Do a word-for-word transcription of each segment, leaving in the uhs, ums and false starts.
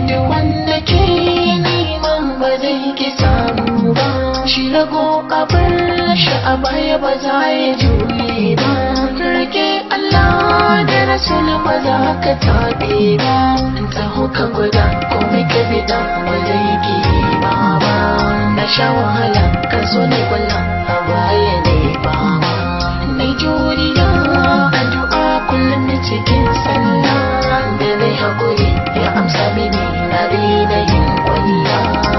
duk wanda ke neman ba zai ki samu ba, shi rago kafin shi a baya ba za ya juye ba. Rike Allah da Rasul ba za ka taɓe ba, taho ka gwada komai ka bida ba zai ki ba ba. Na sha wahala kan so ne kwallon a baya ne ba ba. Mai juriya addu'a kullum na cikin sallah, da nai haƙuri ya amsa mini na daina yin kwalla.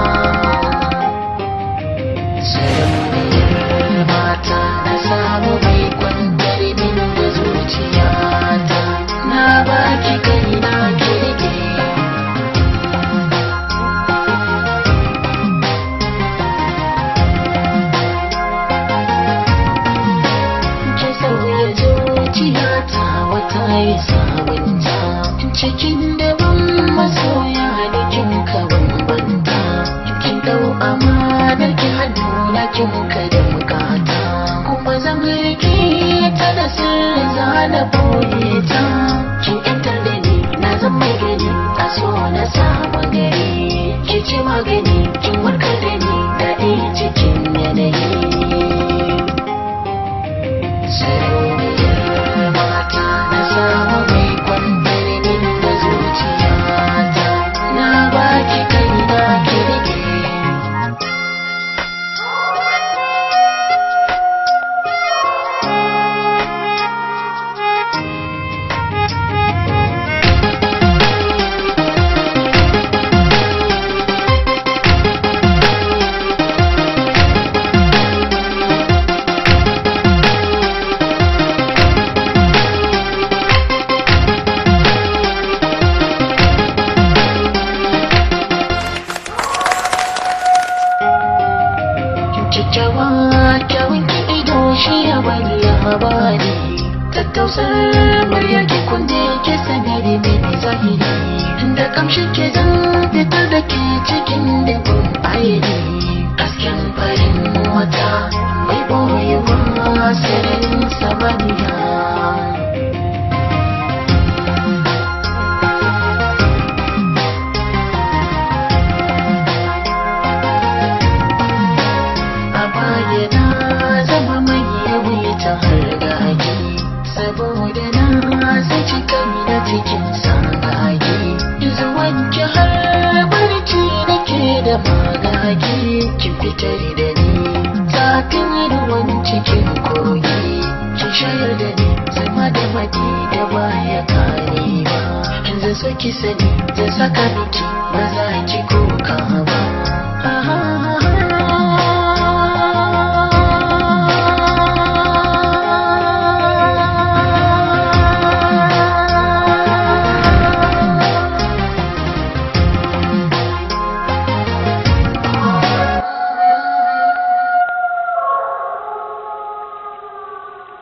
Sarauniyar mata na samu mai kwantar min da zuciyata, na baki kai na kirki. Ki sauya zuciyata wata yi sabunta, cikin daban masoya da kin ka bambanta. Kin dau amanar ki hannu na kin ka da bukata, kuma zan rike ta da sirri za na boye ta. Kin yantar da ni na zan mai gani a so na samu gari, ki ce magani kin warkar da ni daɗi cikin yanayi. Sarauniyar mata na samu mai kwantar min da zuciyata, na baki kai na kirki. Kyakkyawa kyawun ki ido shi ya bari labari, tattausar muryar ki kunne ke sanari mini zahiri, da kamshin ke zan fitar da ke cikin dubun aini. Hasken farin wata mai boyewa sararin samaniya. Saboda na saci kaina cikin sagagi, zuwan ki har barci nake da magagi. Kin fitar da ni zafin ruwan cikin kogi, kin shayar da ni zama da madi da baya kare ba. Zan so ki sani zan saka miki ba za ki kuka ba.